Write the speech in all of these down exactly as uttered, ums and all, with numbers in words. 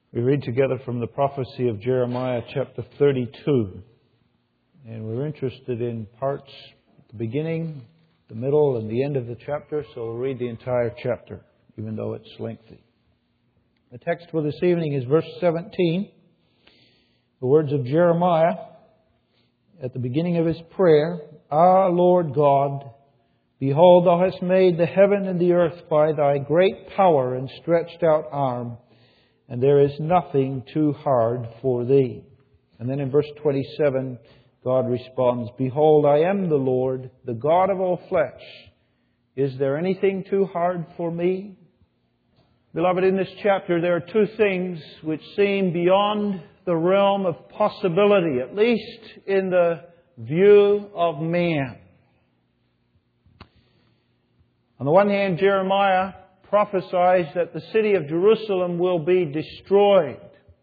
We read together from the prophecy of Jeremiah chapter thirty-two. And we're interested in parts at the beginning, the middle, and the end of the chapter, so we'll read the entire chapter, even though it's lengthy. The text for this evening is verse seventeen. The words of Jeremiah at the beginning of his prayer. Ah, Lord God, behold, Thou hast made the heaven and the earth by Thy great power and stretched out arm, and there is nothing too hard for Thee. And then in verse twenty-seven, God responds, Behold, I am the Lord, the God of all flesh. Is there anything too hard for Me? Beloved, in this chapter there are two things which seem beyond the realm of possibility, at least in the view of man. On the one hand, Jeremiah prophesies that the city of Jerusalem will be destroyed.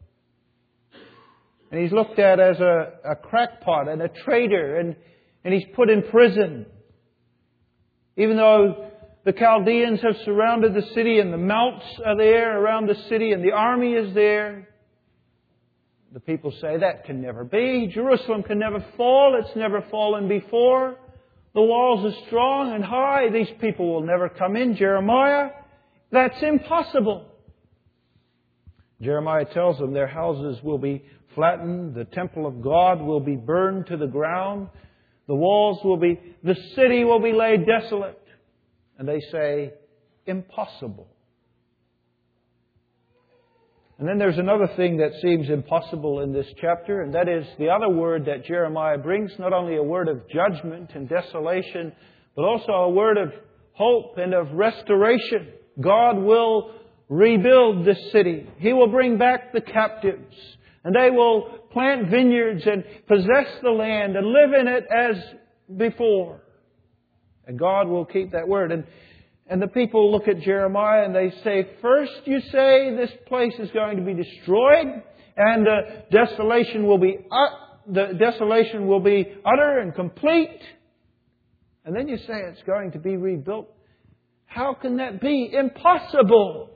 And he's looked at as a, a crackpot and a traitor, and, and he's put in prison. Even though the Chaldeans have surrounded the city and the mounts are there around the city and the army is there, the people say that can never be. Jerusalem can never fall. It's never fallen before. The walls are strong and high. These people will never come in. Jeremiah, that's impossible. Jeremiah tells them their houses will be flattened. The temple of God will be burned to the ground. The walls will be, the city will be laid desolate. And they say, impossible. And then there's another thing that seems impossible in this chapter, and that is the other word that Jeremiah brings, not only a word of judgment and desolation, but also a word of hope and of restoration. God will rebuild this city. He will bring back the captives, and they will plant vineyards and possess the land and live in it as before. And God will keep that word. And And the people look at Jeremiah and they say, first you say this place is going to be destroyed and uh, desolation will be uh, the desolation will be utter and complete. And then you say it's going to be rebuilt. How can that be? Impossible.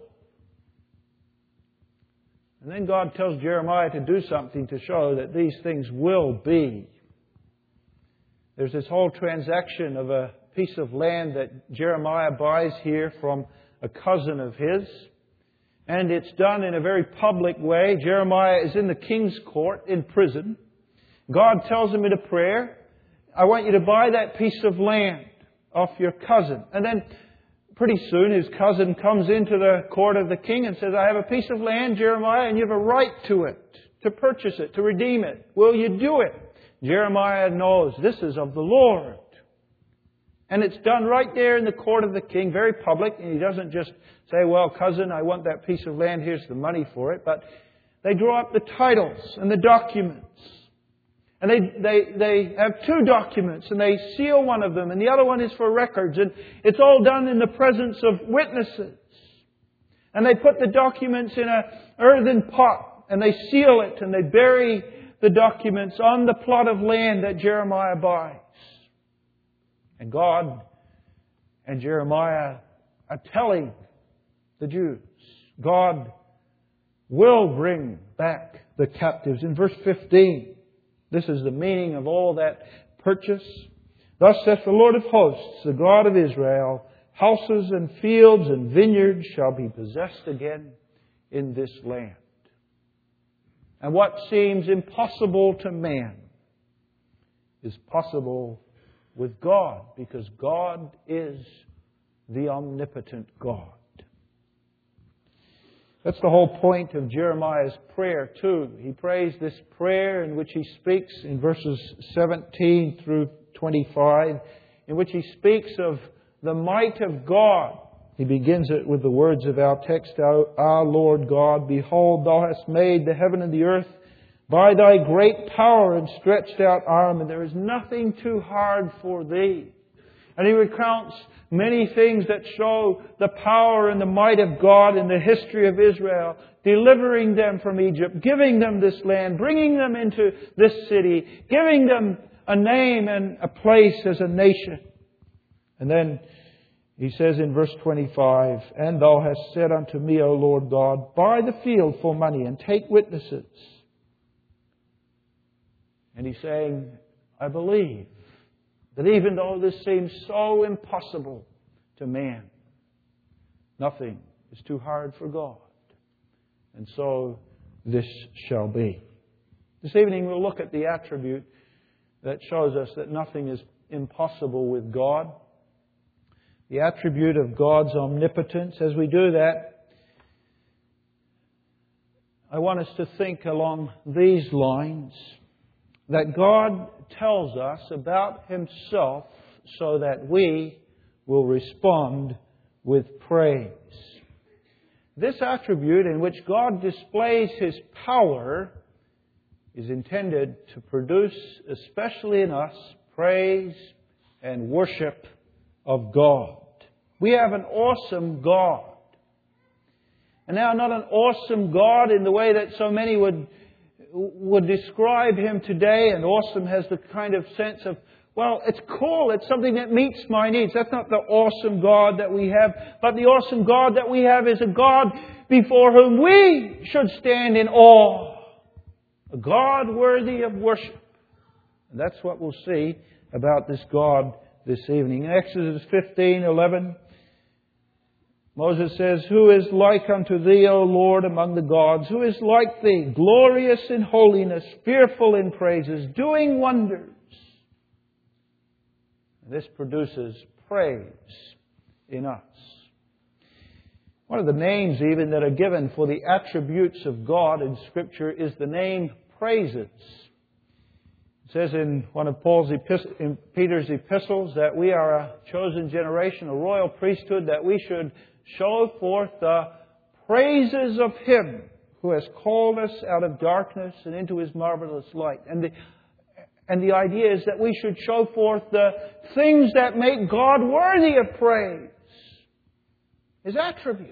And then God tells Jeremiah to do something to show that these things will be. There's this whole transaction of a piece of land that Jeremiah buys here from a cousin of his. And it's done in a very public way. Jeremiah is in the king's court in prison. God tells him in a prayer, I want you to buy that piece of land off your cousin. And then pretty soon his cousin comes into the court of the king and says, I have a piece of land, Jeremiah, and you have a right to it, to purchase it, to redeem it. Will you do it? Jeremiah knows this is of the Lord. And it's done right there in the court of the king, very public. And he doesn't just say, well, cousin, I want that piece of land, here's the money for it. But they draw up the titles and the documents. And they, they, they have two documents and they seal one of them and the other one is for records. And it's all done in the presence of witnesses. And they put the documents in an earthen pot and they seal it and they bury the documents on the plot of land that Jeremiah buys. And God and Jeremiah are telling the Jews, God will bring back the captives. In verse fifteen, this is the meaning of all that purchase. Thus saith the Lord of hosts, the God of Israel, houses and fields and vineyards shall be possessed again in this land. And what seems impossible to man is possible with God, because God is the omnipotent God. That's the whole point of Jeremiah's prayer too. He prays this prayer in which he speaks in verses seventeen through twenty-five, in which he speaks of the might of God. He begins it with the words of our text, Our Lord God, behold, Thou hast made the heaven and the earth by Thy great power and stretched out arm, and there is nothing too hard for Thee. And he recounts many things that show the power and the might of God in the history of Israel, delivering them from Egypt, giving them this land, bringing them into this city, giving them a name and a place as a nation. And then He says in verse twenty-five, "And thou hast said unto me, O Lord God, buy the field for money and take witnesses." And he's saying, I believe that even though this seems so impossible to man, nothing is too hard for God. And so this shall be. This evening we'll look at the attribute that shows us that nothing is impossible with God. The attribute of God's omnipotence. As we do that, I want us to think along these lines, that God tells us about Himself so that we will respond with praise. This attribute in which God displays His power is intended to produce, especially in us, praise and worship of God. We have an awesome God. And now not an awesome God in the way that so many would would describe Him today, and awesome has the kind of sense of, well, it's cool, it's something that meets my needs. That's not the awesome God that we have, but the awesome God that we have is a God before whom we should stand in awe. A God worthy of worship. And that's what we'll see about this God this evening. In Exodus fifteen eleven, Moses says, "Who is like unto thee, O Lord, among the gods? Who is like thee, glorious in holiness, fearful in praises, doing wonders?" And this produces praise in us. One of the names even that are given for the attributes of God in Scripture is the name praises. It says in one of Paul's epist- in Peter's epistles that we are a chosen generation, a royal priesthood, that we should show forth the praises of Him who has called us out of darkness and into His marvelous light. And the, and the idea is that we should show forth the things that make God worthy of praise. His attributes.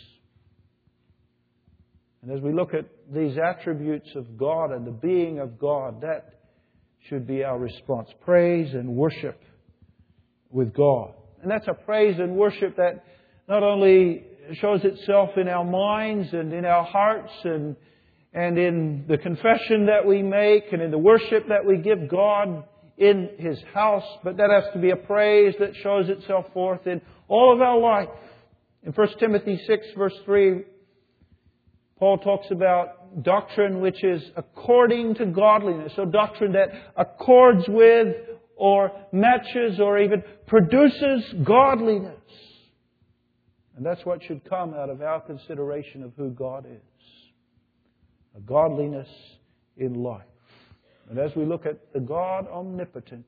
And as we look at these attributes of God and the being of God, that should be our response. Praise and worship with God. And that's a praise and worship that not only shows itself in our minds and in our hearts and, and in the confession that we make and in the worship that we give God in His house, but that has to be a praise that shows itself forth in all of our life. In First Timothy six verse three, Paul talks about doctrine which is according to godliness. So doctrine that accords with or matches or even produces godliness. And that's what should come out of our consideration of who God is. A godliness in life. And as we look at the God omnipotent,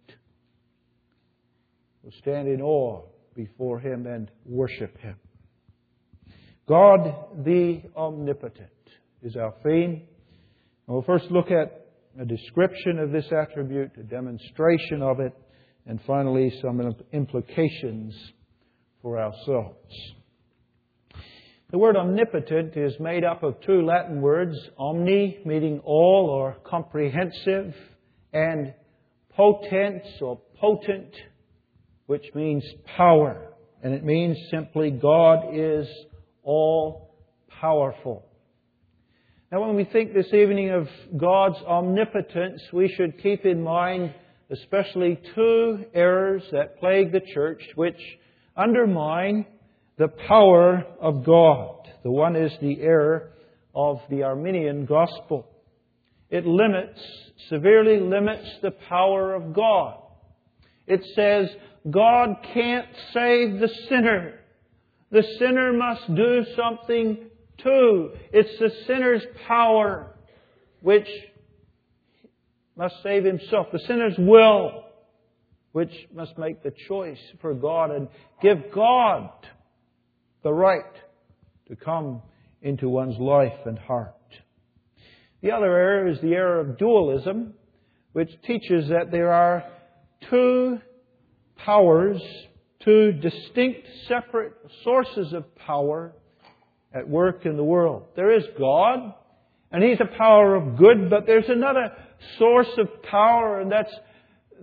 we'll stand in awe before Him and worship Him. God the omnipotent is our theme. And we'll first look at a description of this attribute, a demonstration of it, and finally some implications for ourselves. The word omnipotent is made up of two Latin words, omni, meaning all or comprehensive, and potens or potent, which means power. And it means simply God is all powerful. Now, when we think this evening of God's omnipotence, we should keep in mind especially two errors that plague the church, which undermine the power of God. The one is the error of the Arminian gospel. It limits, severely limits the power of God. It says God can't save the sinner. The sinner must do something too. It's the sinner's power which must save himself. The sinner's will which must make the choice for God and give God the right to come into one's life and heart. The other error is the error of dualism, which teaches that there are two powers, two distinct, separate sources of power at work in the world. There is God, and He's a power of good, but there's another source of power, and that's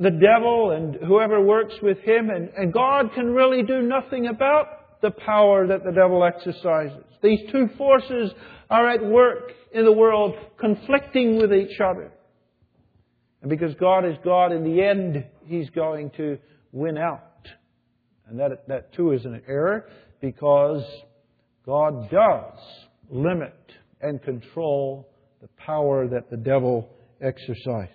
the devil and whoever works with him, and, and God can really do nothing about the power that the devil exercises. These two forces are at work in the world, conflicting with each other. And because God is God, in the end, He's going to win out. And that, that too is an error, because God does limit and control the power that the devil exercises.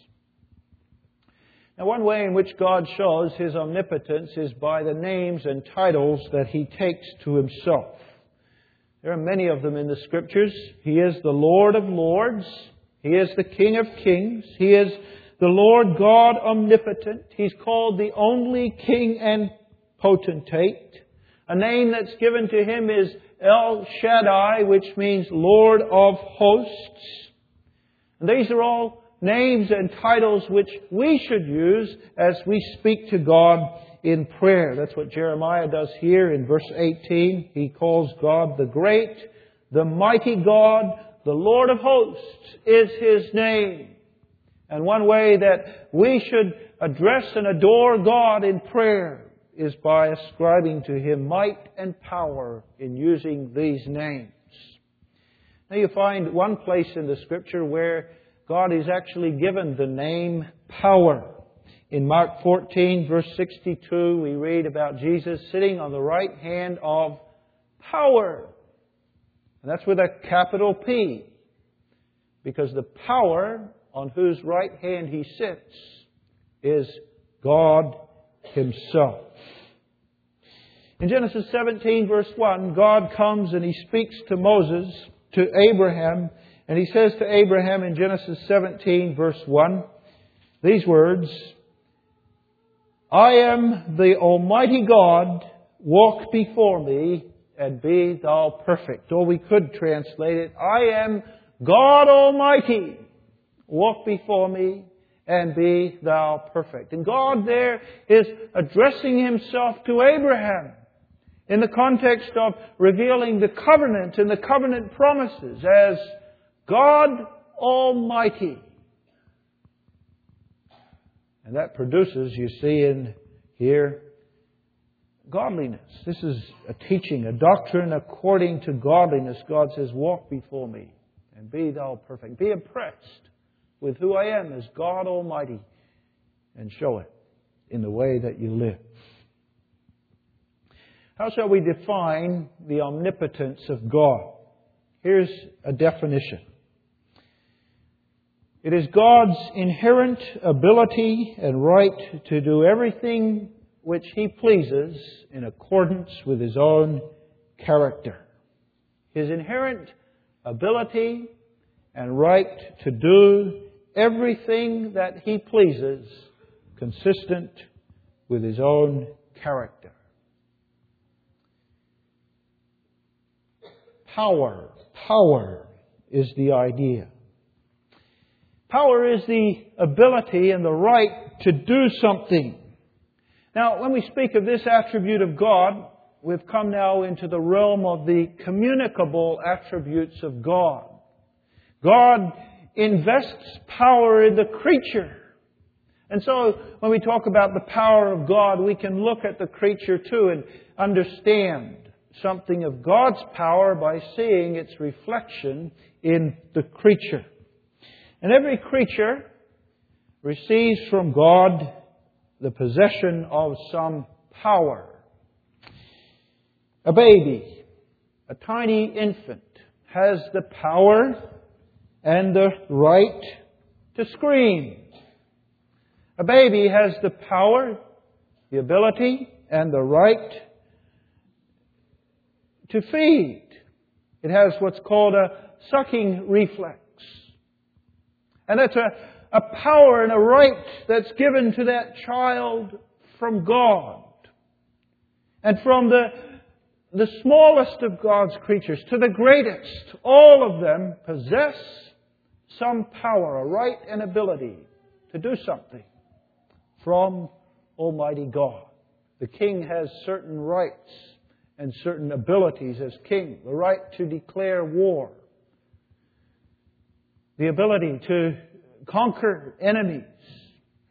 Now, one way in which God shows His omnipotence is by the names and titles that He takes to Himself. There are many of them in the Scriptures. He is the Lord of Lords. He is the King of Kings. He is the Lord God omnipotent. He's called the only King and potentate. A name that's given to Him is El Shaddai, which means Lord of Hosts. And these are all names and titles which we should use as we speak to God in prayer. That's what Jeremiah does here in verse eighteen. He calls God the great, the mighty God, the Lord of Hosts is His name. And one way that we should address and adore God in prayer is by ascribing to Him might and power in using these names. Now you find one place in the Scripture where God is actually given the name power. In Mark fourteen, verse sixty-two, we read about Jesus sitting on the right hand of power. And that's with a capital P, because the power on whose right hand He sits is God Himself. In Genesis seventeen, verse one, God comes and He speaks to Moses, to Abraham, and He says to Abraham in Genesis seventeen, verse one, these words, I am the Almighty God, walk before me and be thou perfect. Or we could translate it, I am God Almighty, walk before me and be thou perfect. And God there is addressing Himself to Abraham in the context of revealing the covenant and the covenant promises as God Almighty. And that produces, you see in here, godliness. This is a teaching, a doctrine according to godliness. God says, walk before me and be thou perfect. Be impressed with who I am as God Almighty and show it in the way that you live. How shall we define the omnipotence of God? Here's a definition. It is God's inherent ability and right to do everything which He pleases in accordance with His own character. His inherent ability and right to do everything that He pleases consistent with His own character. Power. Power is the idea. Power is the ability and the right to do something. Now, when we speak of this attribute of God, we've come now into the realm of the communicable attributes of God. God invests power in the creature. And so, when we talk about the power of God, we can look at the creature too and understand something of God's power by seeing its reflection in the creature. And every creature receives from God the possession of some power. A baby, a tiny infant, has the power and the right to scream. A baby has the power, the ability, and the right to feed. It has what's called a sucking reflex. And that's a, a power and a right that's given to that child from God. And from the, the smallest of God's creatures to the greatest, all of them possess some power, a right and ability to do something from Almighty God. The king has certain rights and certain abilities as king. The right to declare war. The ability to conquer enemies.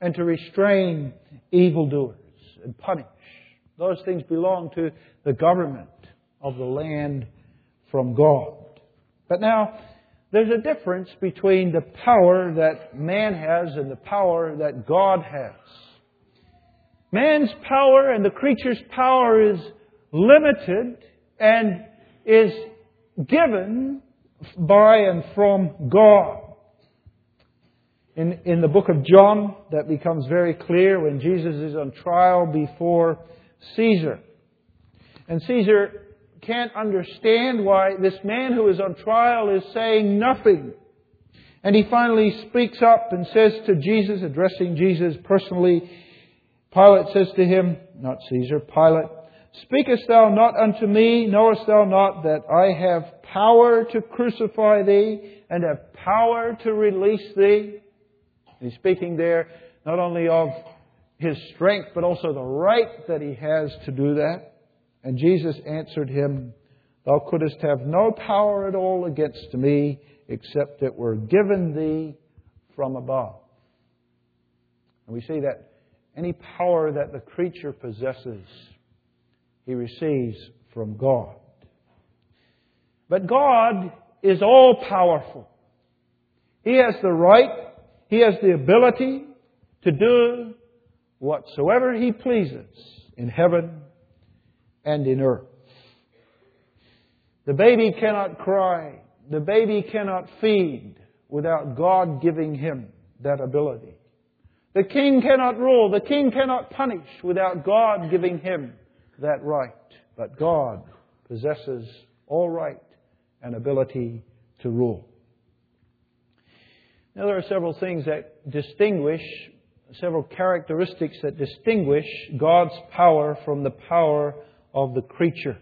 and to restrain evildoers and punish. Those things belong to the government of the land from God. But now, there's a difference between the power that man has and the power that God has. Man's power and the creature's power is limited and is given by and from God. In, in the book of John, that becomes very clear when Jesus is on trial before Caesar. And Caesar can't understand why this man who is on trial is saying nothing. And he finally speaks up and says to Jesus, addressing Jesus personally, Pilate says to him, not Caesar, Pilate, "Speakest thou not unto me? Knowest thou not that I have power to crucify thee and have power to release thee?" And he's speaking there not only of his strength, but also the right that he has to do that. And Jesus answered him, "Thou couldst have no power at all against me, except it were given thee from above." And we see that any power that the creature possesses, he receives from God. But God is all-powerful. He has the right, He has the ability to do whatsoever He pleases in heaven and in earth. The baby cannot cry. The baby cannot feed without God giving him that ability. The king cannot rule. The king cannot punish without God giving him that right. But God possesses all right and ability to rule. Now there are several things that distinguish, several characteristics that distinguish God's power from the power of the creature.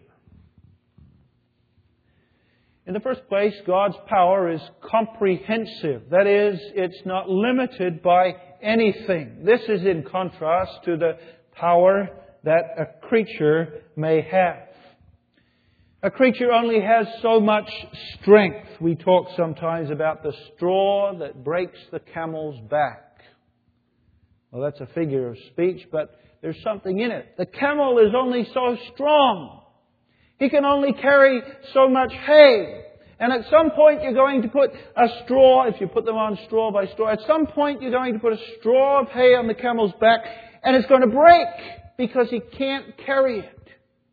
In the first place, God's power is comprehensive. That is, it's not limited by anything. This is in contrast to the power that a creature may have. A creature only has so much strength. We talk sometimes about the straw that breaks the camel's back. Well, that's a figure of speech, but there's something in it. The camel is only so strong. He can only carry so much hay. And at some point you're going to put a straw, if you put them on straw by straw, at some point you're going to put a straw of hay on the camel's back and it's going to break because he can't carry it.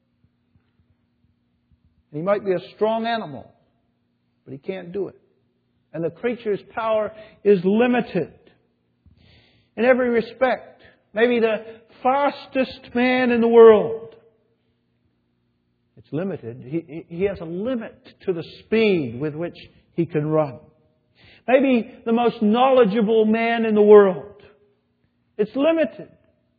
He might be a strong animal, but he can't do it. And the creature's power is limited in every respect. Maybe the fastest man in the world. It's limited. He, he has a limit to the speed with which he can run. Maybe the most knowledgeable man in the world. It's limited.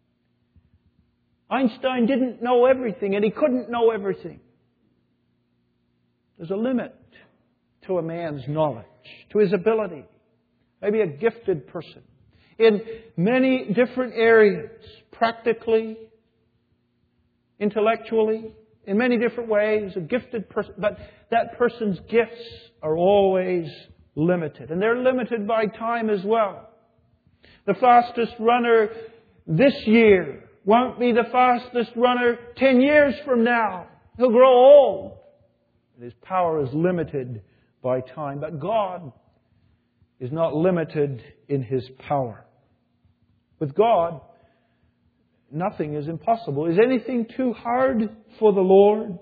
Einstein didn't know everything and he couldn't know everything. There's a limit to a man's knowledge, to his ability. Maybe a gifted person in many different areas, practically, intellectually, in many different ways, a gifted person. But that person's gifts are always limited. And they're limited by time as well. The fastest runner this year won't be the fastest runner ten years from now. He'll grow old. His power is limited by time. But God is not limited in His power. With God, nothing is impossible. Is anything too hard for the Lord?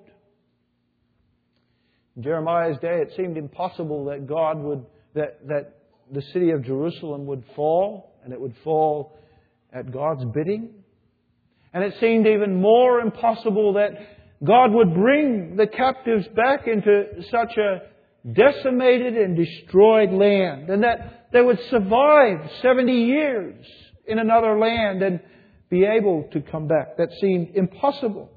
In Jeremiah's day, it seemed impossible that God would, that, that the city of Jerusalem would fall, and it would fall at God's bidding. And it seemed even more impossible that God would bring the captives back into such a decimated and destroyed land, and that they would survive seventy years in another land and be able to come back. That seemed impossible.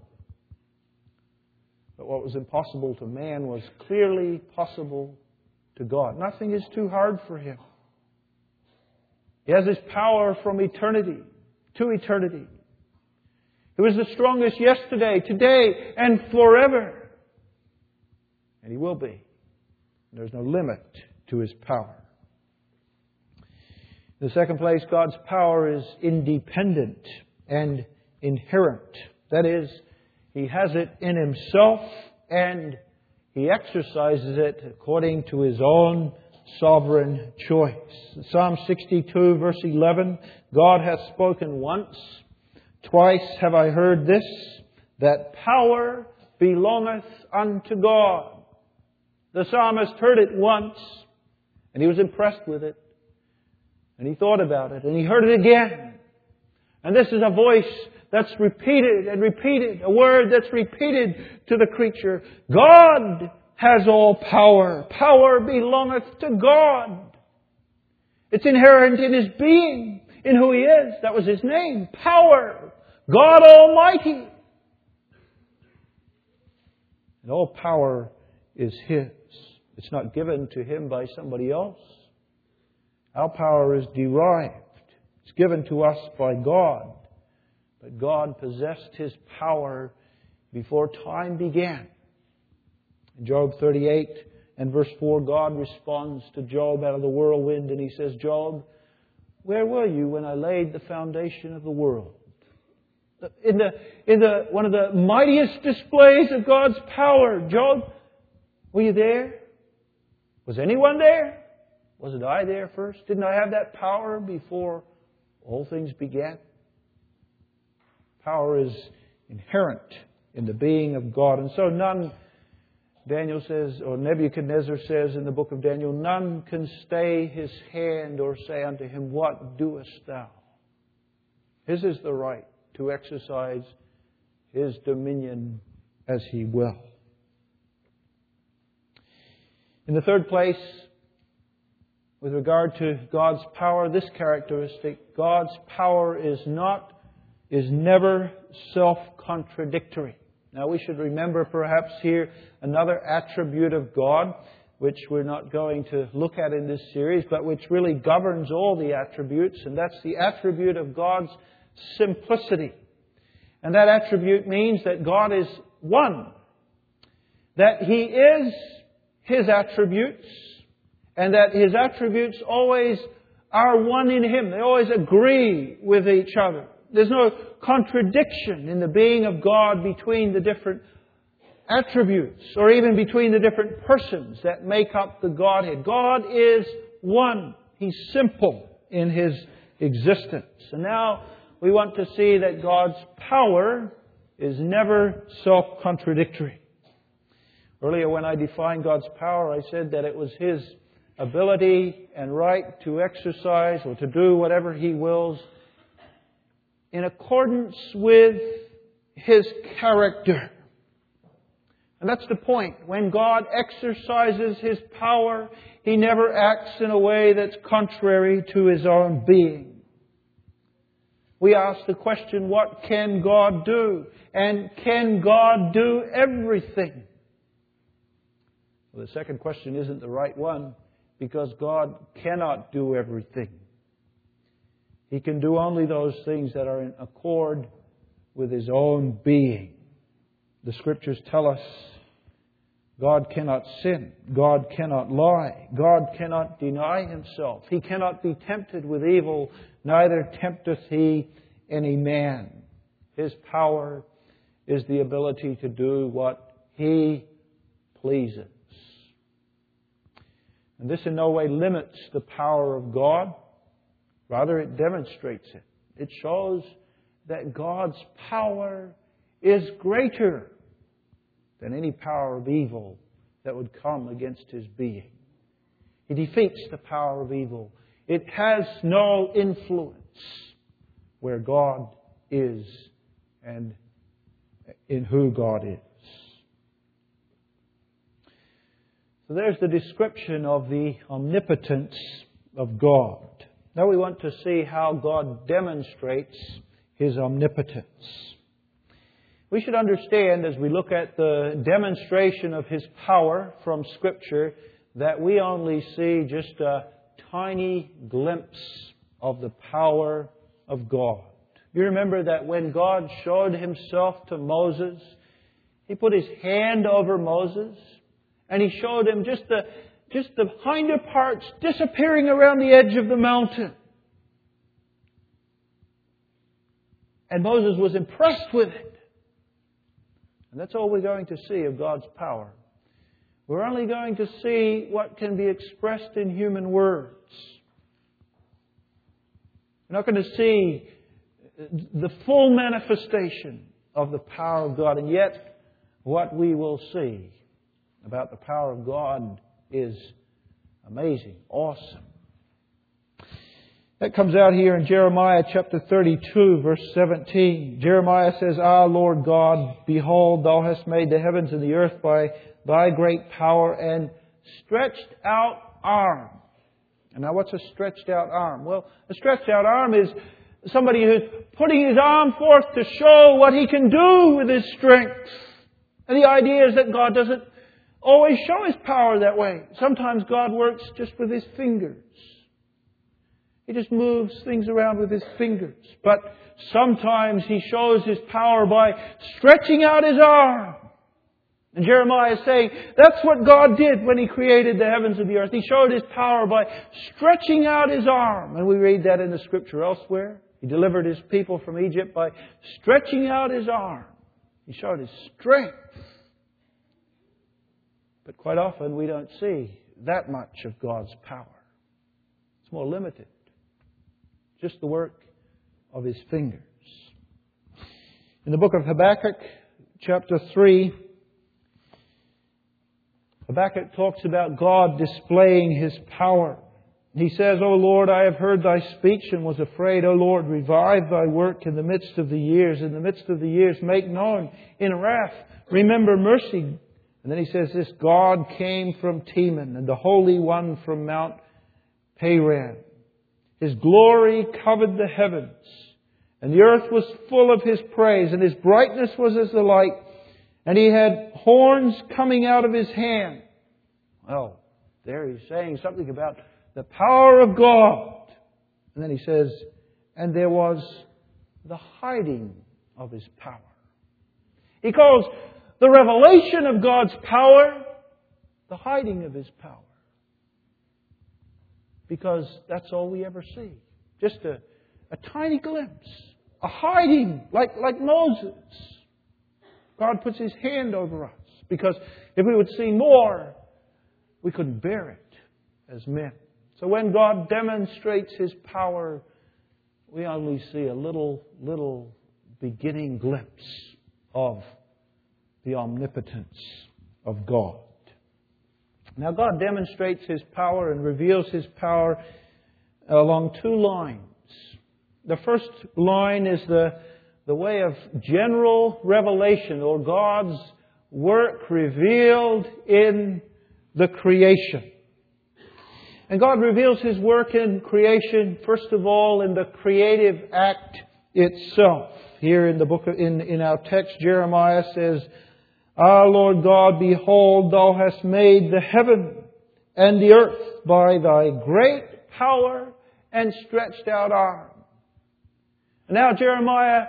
But what was impossible to man was clearly possible to God. Nothing is too hard for Him. He has His power from eternity to eternity. He was the strongest yesterday, today, and forever. And He will be. There's no limit to His power. In the second place, God's power is independent and inherent. That is, He has it in Himself and He exercises it according to His own sovereign choice. Psalm sixty-two verse eleven, God hath spoken once, twice have I heard this, that power belongeth unto God. The psalmist heard it once, and he was impressed with it, and he thought about it, and he heard it again. And this is a voice that's repeated and repeated, a word that's repeated to the creature. God has all power. Power belongeth to God. It's inherent in His being, in who He is. That was His name. Power. God Almighty. And all power is His. It's not given to Him by somebody else. Our power is derived. It's given to us by God. But God possessed His power before time began. In Job thirty-eight and verse four, God responds to Job out of the whirlwind, and He says, Job, where were you when I laid the foundation of the world? In the, in the, one of the mightiest displays of God's power, Job, were you there? Was anyone there? Wasn't I there first? Didn't I have that power before all things began? Power is inherent in the being of God. And so none, Daniel says, or Nebuchadnezzar says in the book of Daniel, none can stay his hand or say unto him, what doest thou? His is the right to exercise His dominion as He will. In the third place, with regard to God's power, this characteristic, God's power is not, is never self-contradictory. Now we should remember perhaps here another attribute of God, which we're not going to look at in this series, but which really governs all the attributes, and that's the attribute of God's simplicity. And that attribute means that God is one. That He is His attributes, and that His attributes always are one in Him. They always agree with each other. There's no contradiction in the being of God between the different attributes, or even between the different persons that make up the Godhead. God is one. He's simple in His existence. And now we want to see that God's power is never self-contradictory. Earlier when I defined God's power, I said that it was His ability and right to exercise or to do whatever He wills in accordance with His character. And that's the point. When God exercises His power, He never acts in a way that's contrary to His own being. We ask the question, what can God do? And can God do everything? Well, the second question isn't the right one, because God cannot do everything. He can do only those things that are in accord with His own being. The Scriptures tell us God cannot sin. God cannot lie. God cannot deny Himself. He cannot be tempted with evil, neither tempteth He any man. His power is the ability to do what He pleases. And this in no way limits the power of God. Rather, it demonstrates it. It shows that God's power is greater than any power of evil that would come against His being. He defeats the power of evil. It has no influence where God is and in who God is. So there's the description of the omnipotence of God. Now we want to see how God demonstrates His omnipotence. We should understand, as we look at the demonstration of His power from Scripture, that we only see just a tiny glimpse of the power of God. You remember that when God showed Himself to Moses, He put His hand over Moses, and He showed him just the, just the hinder parts disappearing around the edge of the mountain. And Moses was impressed with it. And that's all we're going to see of God's power. We're only going to see what can be expressed in human words. We're not going to see the full manifestation of the power of God. And yet, what we will see about the power of God is amazing, awesome. That comes out here in Jeremiah chapter thirty-two, verse seventeen. Jeremiah says, Ah, Lord God, behold, Thou hast made the heavens and the earth by Thy great power and stretched out arm. And now what's a stretched out arm? Well, a stretched out arm is somebody who's putting his arm forth to show what he can do with his strength. And the idea is that God doesn't always show His power that way. Sometimes God works just with His fingers. He just moves things around with His fingers. But sometimes He shows His power by stretching out His arm. And Jeremiah is saying that's what God did when He created the heavens and the earth. He showed His power by stretching out His arm. And we read that in the Scripture elsewhere. He delivered His people from Egypt by stretching out His arm. He showed His strength. But quite often we don't see that much of God's power. It's more limited. Just the work of His fingers. In the book of Habakkuk, chapter three, Habakkuk talks about God displaying His power. He says, O Lord, I have heard Thy speech and was afraid. O Lord, revive Thy work in the midst of the years. In the midst of the years, make known in wrath. Remember mercy. And then he says this, God came from Teman and the Holy One from Mount Paran. His glory covered the heavens, and the earth was full of His praise, and His brightness was as the light, and He had horns coming out of His hand. Well, there he's saying something about the power of God. And then he says, and there was the hiding of His power. He calls the revelation of God's power the hiding of His power. Because that's all we ever see. Just a, a tiny glimpse. A hiding, like, like Moses. God puts His hand over us. Because if we would see more, we couldn't bear it as men. So when God demonstrates His power, we only see a little, little beginning glimpse of the omnipotence of God. Now God demonstrates His power and reveals His power along two lines. The first line is the, the way of general revelation, or God's work revealed in the creation. And God reveals His work in creation, first of all, in the creative act itself. Here in the book of, in, in our text, Jeremiah says, Ah, Lord God, behold, Thou hast made the heaven and the earth by Thy great power and stretched out arm. And now Jeremiah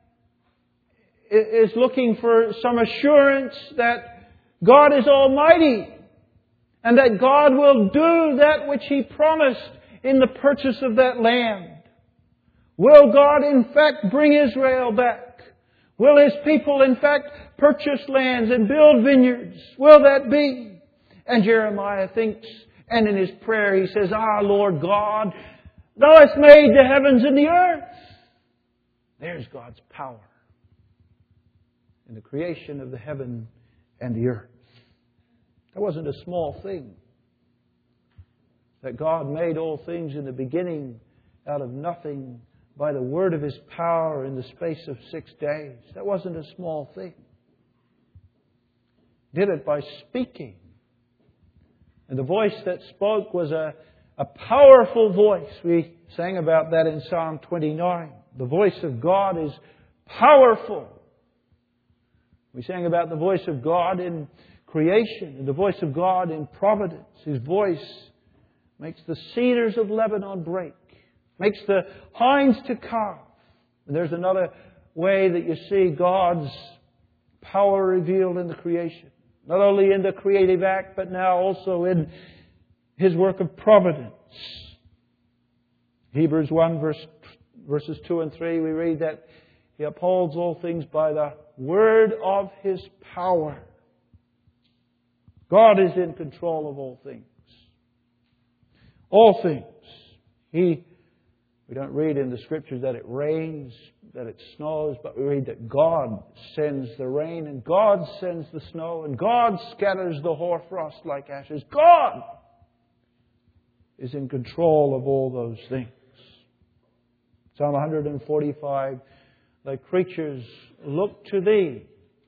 is looking for some assurance that God is almighty and that God will do that which He promised in the purchase of that land. Will God in fact bring Israel back? Will His people in fact purchase lands and build vineyards? Will that be? And Jeremiah thinks, and in his prayer he says, Ah, Lord God, Thou hast made the heavens and the earth. There's God's power in the creation of the heaven and the earth. That wasn't a small thing. That God made all things in the beginning out of nothing by the word of His power in the space of six days. That wasn't a small thing. Did it by speaking. And the voice that spoke was a, a powerful voice. We sang about that in Psalm twenty-nine. The voice of God is powerful. We sang about the voice of God in creation and the voice of God in providence. His voice makes the cedars of Lebanon break. Makes the hinds to calve. And there's another way that you see God's power revealed in the creation. Not only in the creative act, but now also in His work of providence. Hebrews one, verse, verses two and three, we read that He upholds all things by the word of His power. God is in control of all things. All things. He, we don't read in the Scriptures that it rains, that it snows, but we read that God sends the rain and God sends the snow and God scatters the hoarfrost like ashes. God is in control of all those things. Psalm one forty-five, the creatures look to Thee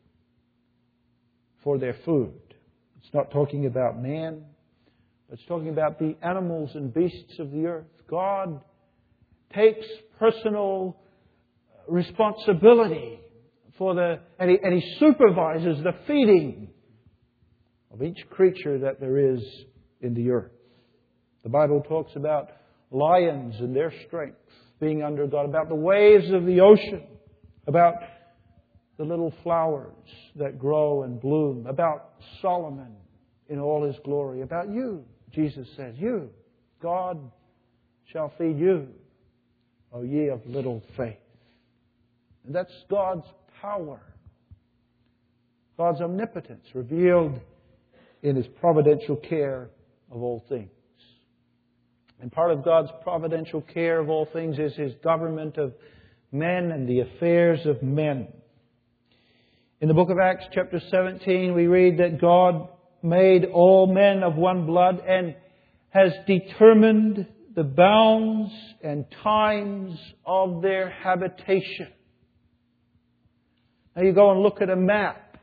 for their food. It's not talking about man, but it's talking about the animals and beasts of the earth. God takes personal responsibility for the, and he, and he supervises the feeding of each creature that there is in the earth. The Bible talks about lions and their strength being under God, about the waves of the ocean, about the little flowers that grow and bloom, about Solomon in all his glory, about you. Jesus says, you, God shall feed you, O ye of little faith. And that's God's power. God's omnipotence revealed in His providential care of all things. And part of God's providential care of all things is His government of men and the affairs of men. In the book of Acts chapter seventeen, we read that God made all men of one blood and has determined the bounds and times of their habitation. Now you go and look at a map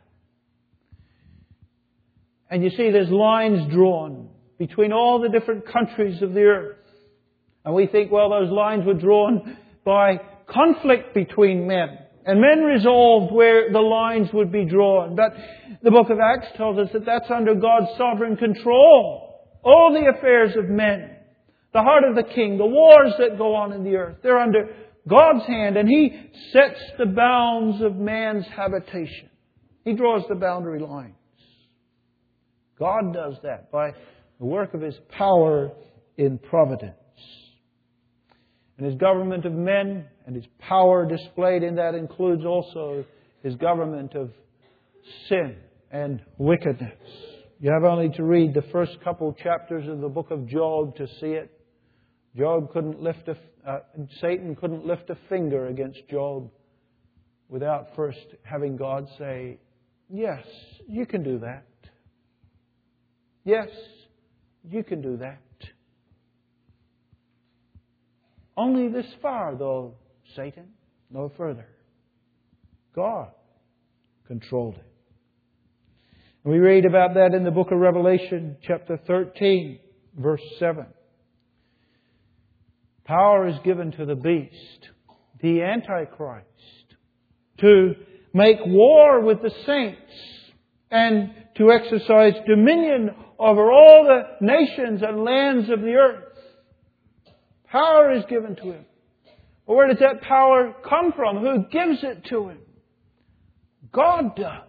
and you see there's lines drawn between all the different countries of the earth. And we think, well, those lines were drawn by conflict between men. And men resolved where the lines would be drawn. But the book of Acts tells us that that's under God's sovereign control. All the affairs of men, the heart of the king, the wars that go on in the earth, they're under God's hand. And He sets the bounds of man's habitation. He draws the boundary lines. God does that by the work of His power in providence. And His government of men and His power displayed in that includes also His government of sin and wickedness. You have only to read the first couple chapters of the book of Job to see it. Job couldn't lift a, uh, Satan couldn't lift a finger against Job without first having God say, yes, you can do that. Yes, you can do that. Only this far, though, Satan, no further. God controlled it. And we read about that in the book of Revelation, chapter thirteen, verse seven. Power is given to the beast, the Antichrist, to make war with the saints and to exercise dominion over all the nations and lands of the earth. Power is given to Him. But where does that power come from? Who gives it to Him? God does.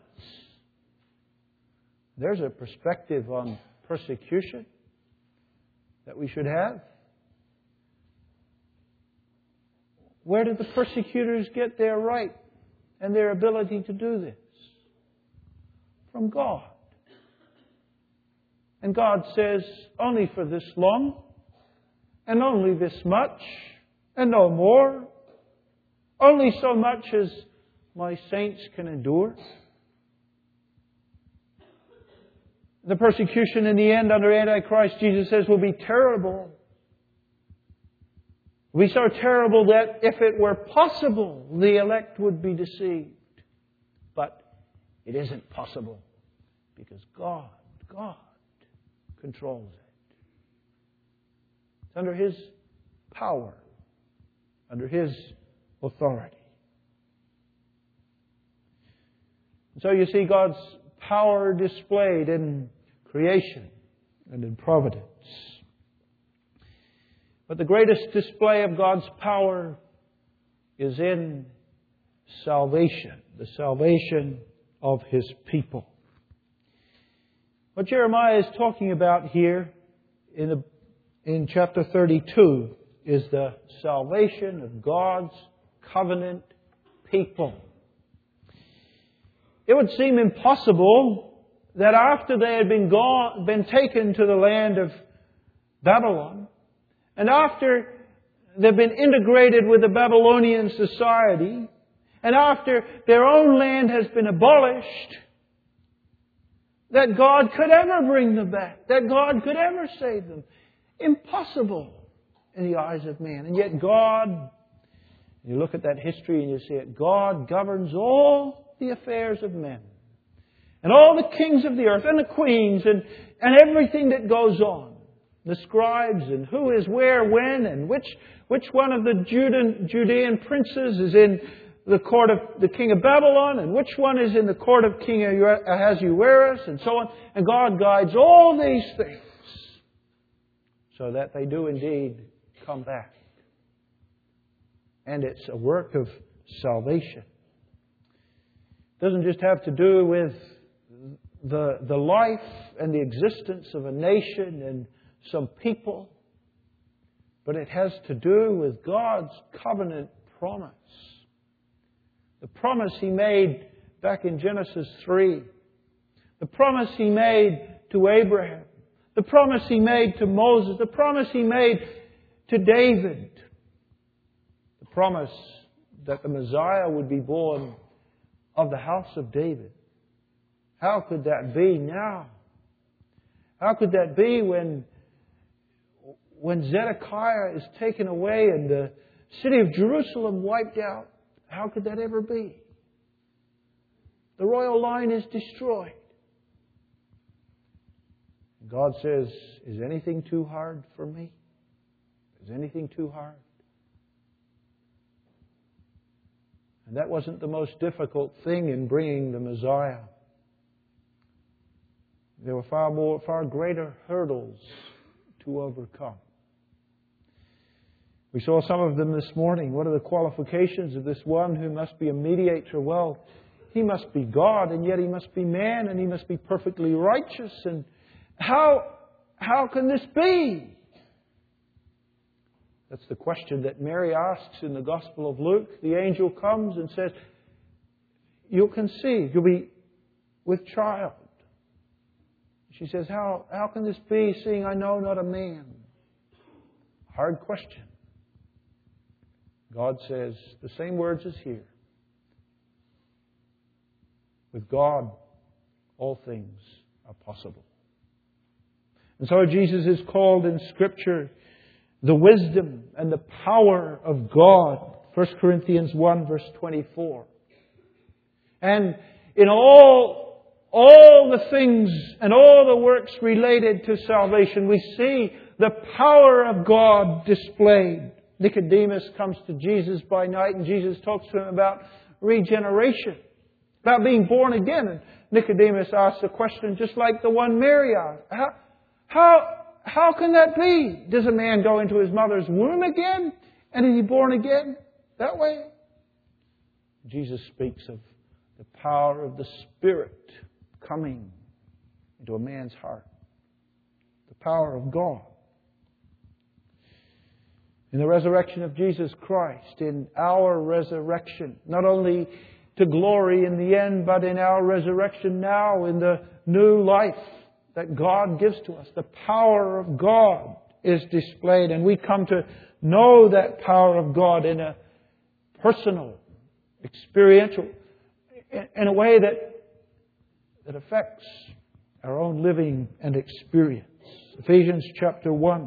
There's a perspective on persecution that we should have. Where did the persecutors get their right and their ability to do this? From God. And God says, only for this long, and only this much, and no more. Only so much as my saints can endure. The persecution in the end under Antichrist, Jesus says, will be terrible. It will be so terrible that if it were possible, the elect would be deceived. But it isn't possible because God, God controls it. It's under His power, under His authority. And so you see God's power displayed in creation and in providence. But the greatest display of God's power is in salvation, the salvation of His people. What Jeremiah is talking about here in the, in chapter thirty-two is the salvation of God's covenant people. It would seem impossible that after they had been gone, been taken to the land of Babylon, and after they've been integrated with the Babylonian society, and after their own land has been abolished, that God could ever bring them back, that God could ever save them. Impossible in the eyes of man. And yet God, you look at that history and you see it, God governs all the affairs of men. And all the kings of the earth and the queens and, and everything that goes on. The scribes and who is where, when, and which which one of the Judean, Judean princes is in the court of the king of Babylon, and which one is in the court of King Ahasuerus, and so on. And God guides all these things so that they do indeed come back. And it's a work of salvation. It doesn't just have to do with the, the life and the existence of a nation and some people, but it has to do with God's covenant promise. The promise He made back in Genesis three. The promise He made to Abraham. The promise He made to Moses. The promise He made to David. The promise that the Messiah would be born of the house of David. How could that be now? How could that be when, when Zedekiah is taken away and the city of Jerusalem wiped out? How could that ever be? The royal line is destroyed. God says, is anything too hard for me? Is anything too hard? And that wasn't the most difficult thing in bringing the Messiah. There were far more, far greater hurdles to overcome. We saw some of them this morning. What are the qualifications of this one who must be a mediator? Well, He must be God, and yet He must be man, and He must be perfectly righteous. And how, how can this be? That's the question that Mary asks in the Gospel of Luke. The angel comes and says, you'll conceive, you'll be with child. She says, how, how can this be, seeing I know not a man? Hard question. God says the same words as here. With God, all things are possible. And so Jesus is called in Scripture the wisdom and the power of God. First Corinthians one verse twenty-four. And in all, all the things and all the works related to salvation, we see the power of God displayed. Nicodemus comes to Jesus by night and Jesus talks to him about regeneration, about being born again. And Nicodemus asks a question just like the one Mary asked. How, how, how can that be? Does a man go into his mother's womb again? And is he born again that way? Jesus speaks of the power of the Spirit coming into a man's heart. The power of God. In the resurrection of Jesus Christ, in our resurrection, not only to glory in the end, but in our resurrection now, in the new life that God gives to us. The power of God is displayed, and we come to know that power of God in a personal, experiential, in a way that, that affects our own living and experience. Ephesians chapter one.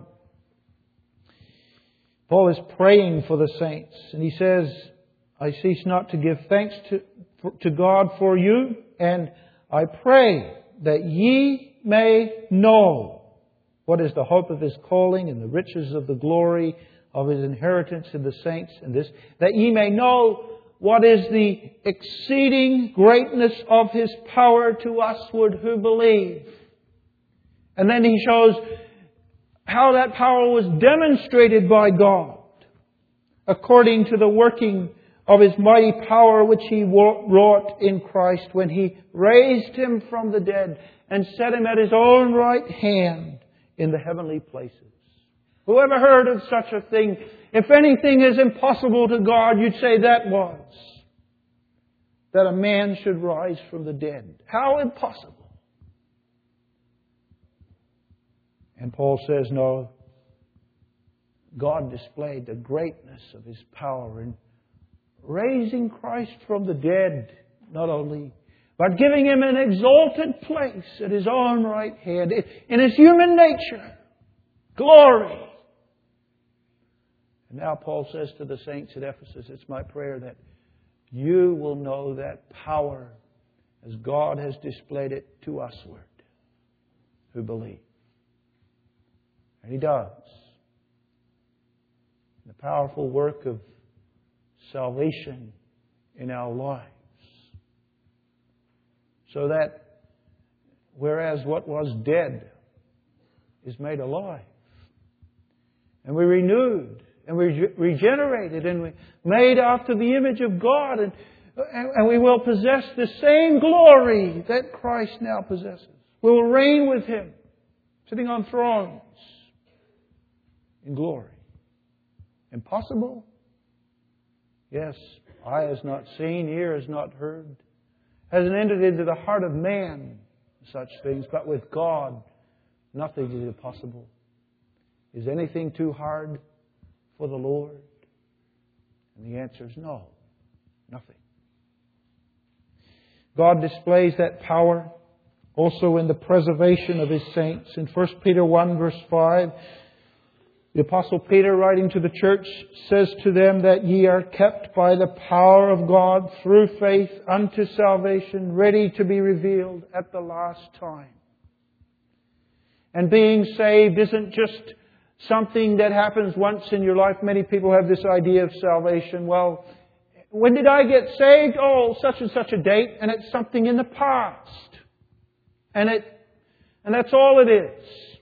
Paul is praying for the saints, and he says, I cease not to give thanks to, to God for you, and I pray that ye may know what is the hope of His calling and the riches of the glory of His inheritance in the saints, and this, that ye may know what is the exceeding greatness of His power to usward who believe. And then he shows how that power was demonstrated by God according to the working of His mighty power which He wrought in Christ when He raised Him from the dead and set Him at His own right hand in the heavenly places. Who ever heard of such a thing? If anything is impossible to God, you'd say that was. that a man should rise from the dead. How impossible. And Paul says, no, God displayed the greatness of His power in raising Christ from the dead, not only, but giving Him an exalted place at His own right hand in His human nature. Glory. And now Paul says to the saints at Ephesus, it's my prayer that you will know that power as God has displayed it to usward who believe. And He does. The powerful work of salvation in our lives. So that whereas what was dead is made alive. And we're renewed. And we're regenerated. And we're made after the image of God. And, and we will possess the same glory that Christ now possesses. We will reign with Him. Sitting on thrones. In glory. Impossible? Yes. Eye has not seen, ear has not heard. Hasn't entered into the heart of man such things. But with God, nothing is impossible. Is anything too hard for the Lord? And the answer is no. Nothing. God displays that power also in the preservation of His saints. In First Peter one verse five, the Apostle Peter, writing to the church, says to them that ye are kept by the power of God through faith unto salvation, ready to be revealed at the last time. And being saved isn't just something that happens once in your life. Many people have this idea of salvation. Well, when did I get saved? Oh, such and such a date, and it's something in the past. And it, and that's all it is.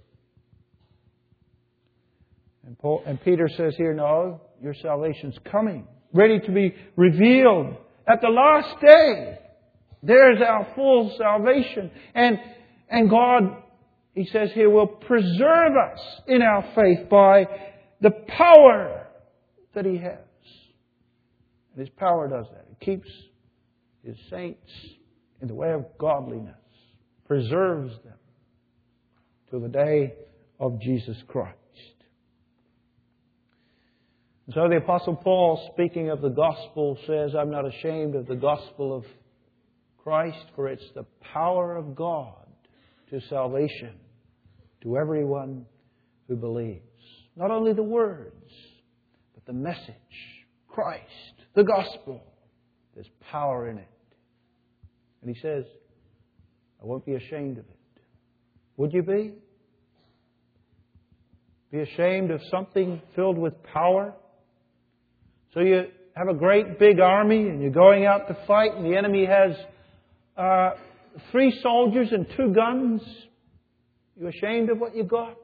And, Paul, and Peter says here, no, your salvation's coming, ready to be revealed at the last day. There's our full salvation. And, and God, He says here, will preserve us in our faith by the power that He has. And His power does that. It keeps His saints in the way of godliness, preserves them till the day of Jesus Christ. And so the Apostle Paul, speaking of the gospel, says, I'm not ashamed of the gospel of Christ, for it's the power of God to salvation to everyone who believes. Not only the words, but the message. Christ, the gospel. There's power in it. And he says, I won't be ashamed of it. Would you be? Be ashamed of something filled with power? So you have a great big army and you're going out to fight and the enemy has uh, three soldiers and two guns. You ashamed of what you got?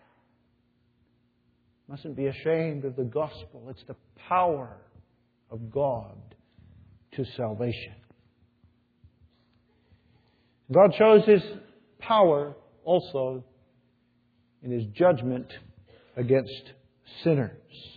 Mustn't be ashamed of the gospel. It's the power of God to salvation. God shows His power also in His judgment against sinners.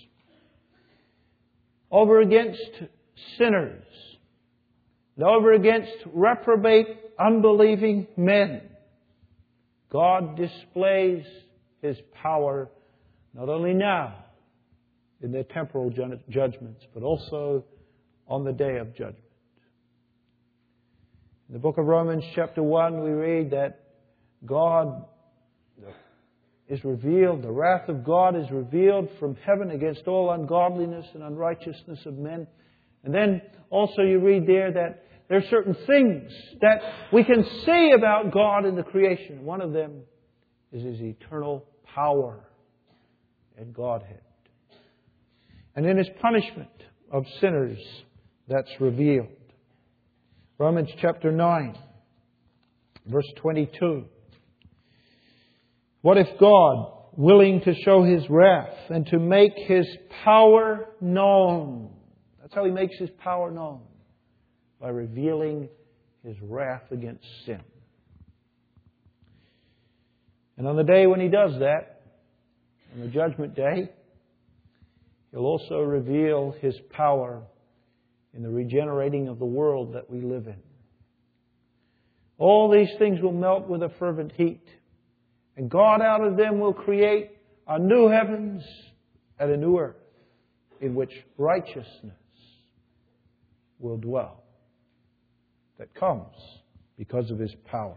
Over against sinners. And over against reprobate, unbelieving men. God displays His power not only now in their temporal judgments, but also on the day of judgment. In the book of Romans chapter one, we read that God is revealed, the wrath of God is revealed from heaven against all ungodliness and unrighteousness of men. And then also you read there that there are certain things that we can see about God in the creation. One of them is His eternal power and Godhead. And in His punishment of sinners, that's revealed. Romans chapter nine, verse twenty-two. What if God, willing to show His wrath and to make His power known? That's how He makes His power known. By revealing His wrath against sin. And on the day when He does that, on the judgment day, He'll also reveal His power in the regenerating of the world that we live in. All these things will melt with a fervent heat. And God out of them will create a new heavens and a new earth in which righteousness will dwell. That comes because of His power.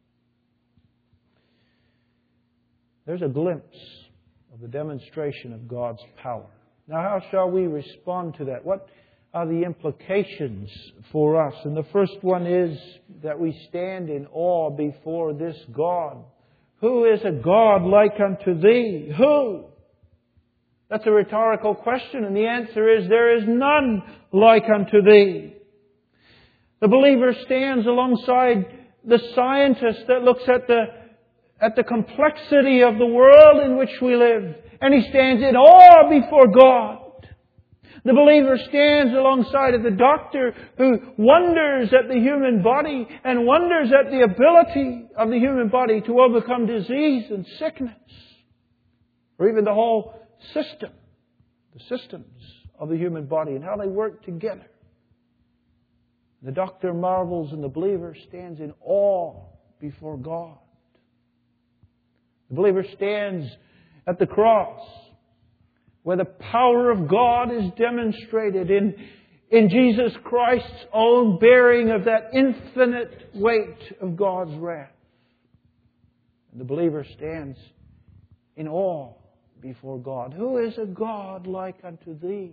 There's a glimpse of the demonstration of God's power. Now, how shall we respond to that? What are the implications for us? And the first one is that we stand in awe before this God. Who is a God like unto Thee? Who? That's a rhetorical question, and the answer is there is none like unto Thee. The believer stands alongside the scientist that looks at the, at the complexity of the world in which we live, and he stands in awe before God. The believer stands alongside of the doctor who wonders at the human body and wonders at the ability of the human body to overcome disease and sickness, or even the whole system, the systems of the human body and how they work together. The doctor marvels and the believer stands in awe before God. The believer stands at the cross where the power of God is demonstrated in, in Jesus Christ's own bearing of that infinite weight of God's wrath. And the believer stands in awe before God. Who is a God like unto Thee?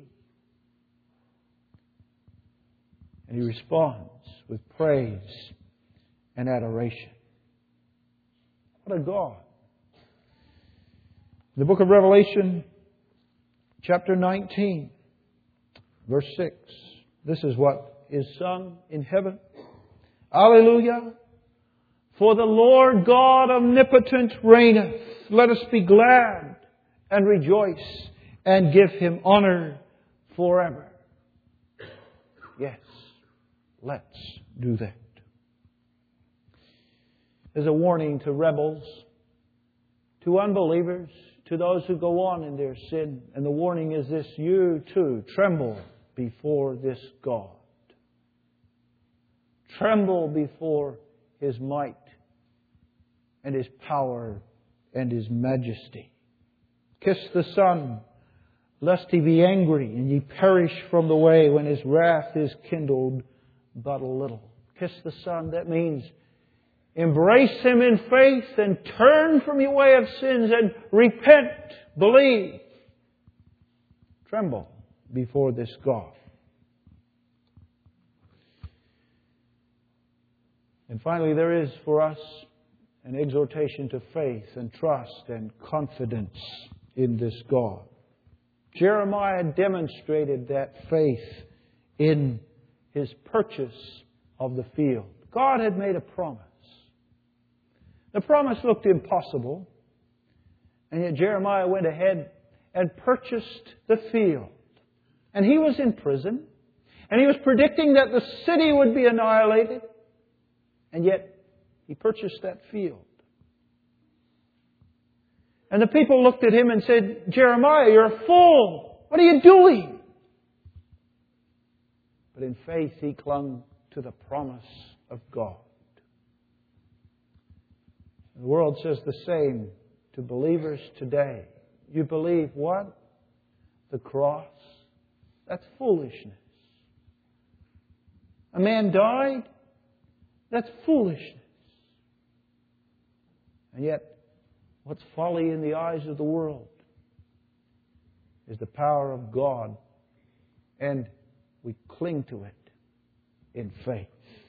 And he responds with praise and adoration. What a God. In the book of Revelation, chapter nineteen, verse six, this is what is sung in heaven. Alleluia! For the Lord God omnipotent reigneth. Let us be glad and rejoice and give Him honor forever. Yes, let's do that. There's a warning to rebels, to unbelievers, to those who go on in their sin. And the warning is this: you too tremble before this God. Tremble before His might and His power and His majesty. Kiss the Son, lest He be angry and ye perish from the way when His wrath is kindled but a little. Kiss the Son, that means embrace Him in faith and turn from your way of sins and repent, believe. Tremble before this God. And finally, there is for us an exhortation to faith and trust and confidence in this God. Jeremiah demonstrated that faith in his purchase of the field. God had made a promise. The promise looked impossible, and yet Jeremiah went ahead and purchased the field. And he was in prison, and he was predicting that the city would be annihilated, and yet he purchased that field. And the people looked at him and said, Jeremiah, you're a fool. What are you doing? But in faith he clung to the promise of God. The world says the same to believers today. You believe what? The cross? That's foolishness. A man died? That's foolishness. And yet, what's folly in the eyes of the world is the power of God, and we cling to it in faith.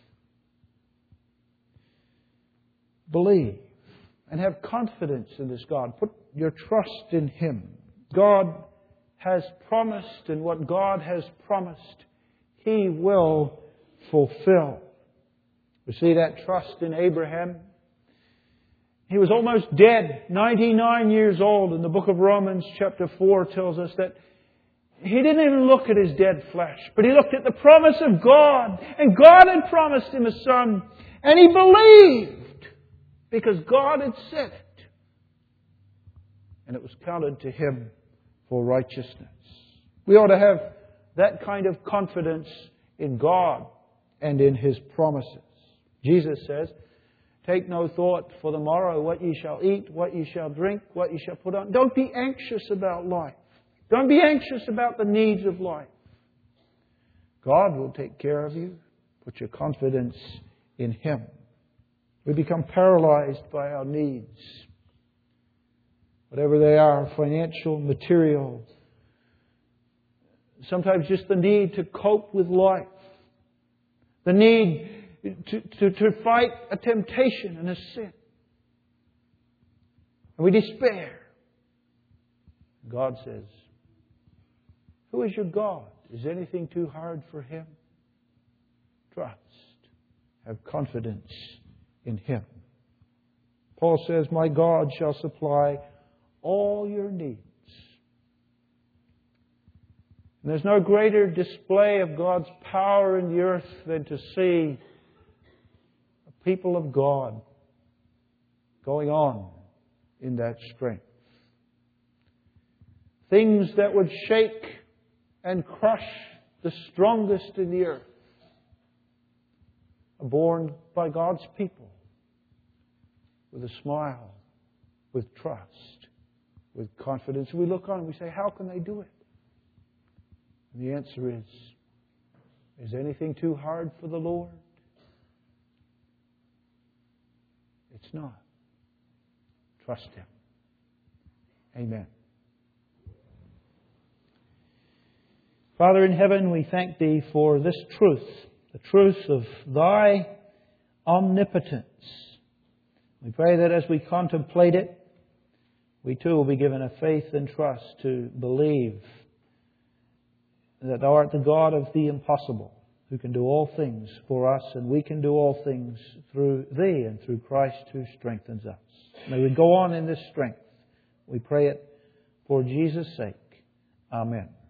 Believe and have confidence in this God. Put your trust in Him. God has promised, and what God has promised, He will fulfill. We see that trust in Abraham. He was almost dead, ninety-nine years old, and the book of Romans chapter four tells us that he didn't even look at his dead flesh, but he looked at the promise of God, and God had promised him a son, and he believed because God had said it, and it was counted to him for righteousness. We ought to have that kind of confidence in God and in His promises. Jesus says, take no thought for the morrow, what ye shall eat, what ye shall drink, what ye shall put on. Don't be anxious about life. Don't be anxious about the needs of life. God will take care of you. Put your confidence in Him. We become paralyzed by our needs. Whatever they are, financial, material. Sometimes just the need to cope with life. The need to, to, to fight a temptation and a sin. And we despair. God says, who is your God? Is anything too hard for Him? Trust. Have confidence in Him. Paul says, my God shall supply all your needs. And there's no greater display of God's power in the earth than to see a people of God going on in that strength. Things that would shake and crush the strongest in the earth are borne by God's people with a smile, with trust, with confidence. We look on and we say, how can they do it? And the answer is, is anything too hard for the Lord? It's not. Trust Him. Amen. Father in heaven, we thank Thee for this truth, the truth of Thy omnipotence. We pray that as we contemplate it, we too will be given a faith and trust to believe that Thou art the God of the impossible, who can do all things for us, and we can do all things through Thee and through Christ who strengthens us. May we go on in this strength. We pray it for Jesus' sake. Amen.